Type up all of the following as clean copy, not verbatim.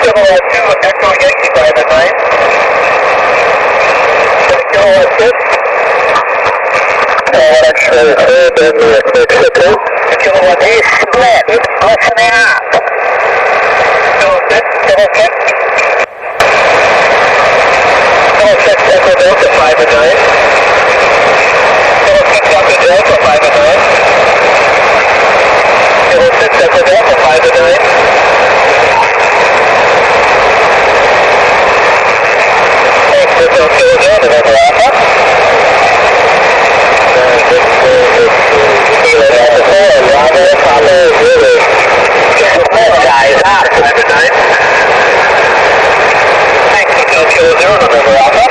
Kilowatt 2, Echo Yankee 5 at 9. Kilowatt 6. Actually, Kilowatt 8, split, listen up. Kilowatt 6, Kilowatt 6. Kilowatt 6, Echo Delta 5 at 9. Kilowatt 6, Echo Delta 5 at 9. Kilowatt 6, Echo Delta 5 at 9. Thanks, Hotel Kilo Delta, November Alpha. Kilo Delta 4, Bravo, Papa, Zulu. Guys, 5 at 9. Thanks, Hotel Kilo Zero, November Alpha.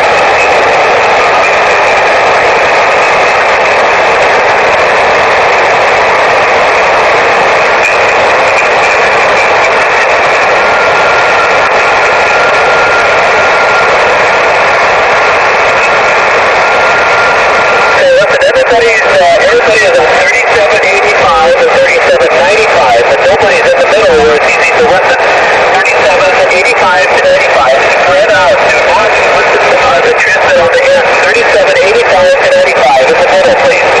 Everybody is on 3785 and 3795, but nobody's in the middle where it's easy to listen. 3785 to 95, spread out. Do not listen to the transmit on the end. 3785 to 95 in the middle, please.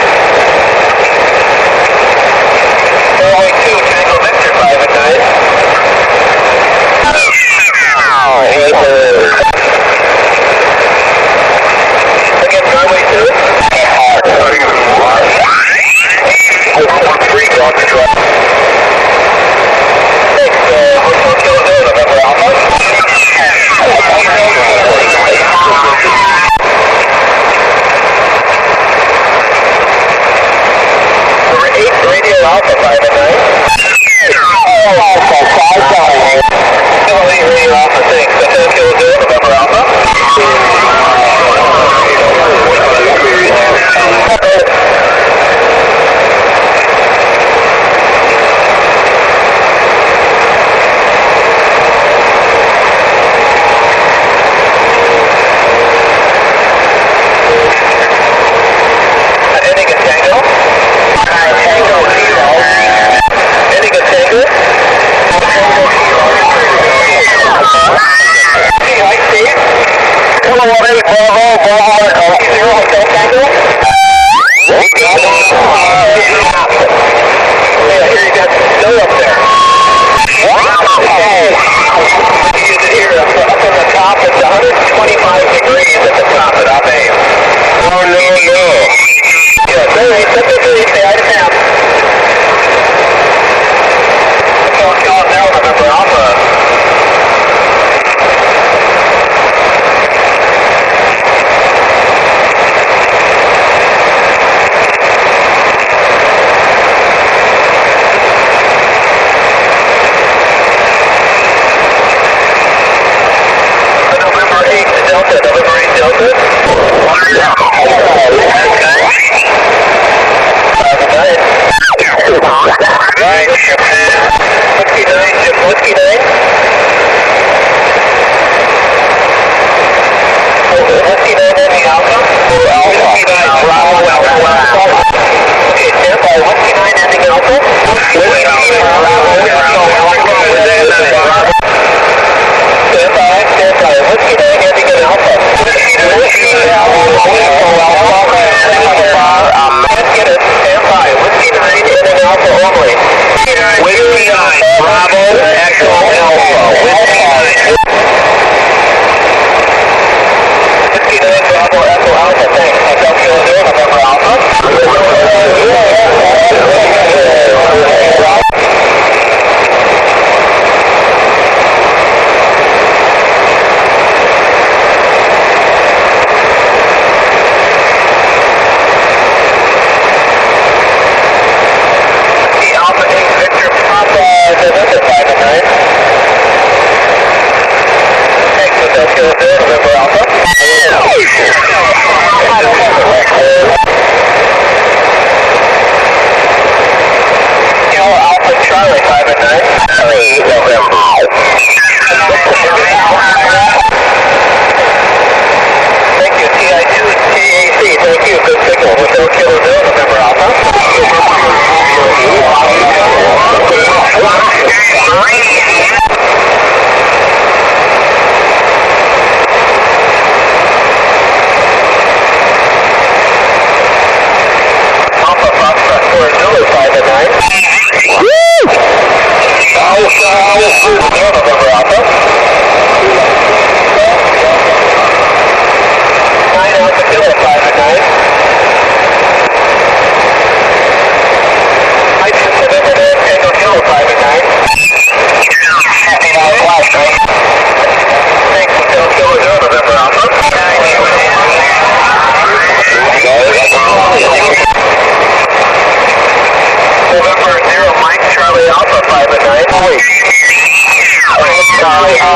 Runway 2, Tango Victor 5 at 9. Again, runway 2. Three, Dr. Truck. Thanks, Hotel Kilo Zero, November Alpha. Number 8, Radio Alpha 5 at 9. Kilo 8, Radio Alpha, thanks. Hotel Kilo Zero, November Alpha.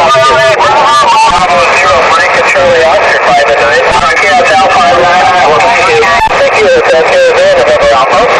Bravo 0, Frank and Charlie Oscar 5 and 9. Frank, yeah, Tal 5 9. Thank you. Thank you. That's November Alpha.